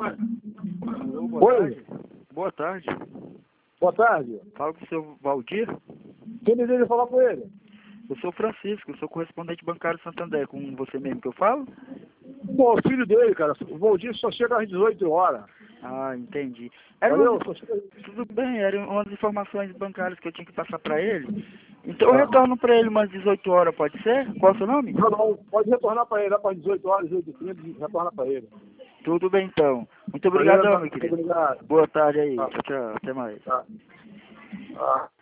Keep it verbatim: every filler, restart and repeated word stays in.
Alô, boa Oi. tarde. Boa tarde. Boa tarde. Fala com o seu Valdir. Quem deseja falar com ele? Eu sou Francisco, eu sou correspondente bancário Santander. Com você mesmo que eu falo? Pô, o filho dele, cara. O Valdir só chega às dezoito horas. Ah, entendi. Era Valeu? umas... Só chega... Tudo bem, eram umas informações bancárias que eu tinha que passar pra ele. Então eu Ah. retorno pra ele umas dezoito horas, pode ser? Qual é o seu nome? Não, não. Pode retornar para ele. Lá para as dezoito horas, dezoito e trinta, retorna para ele. Tudo bem então. Muito Valeu, obrigadão, meu muito querido. obrigado. Boa tarde aí. Ah. Tchau, tchau. Até mais. Tá. Ah.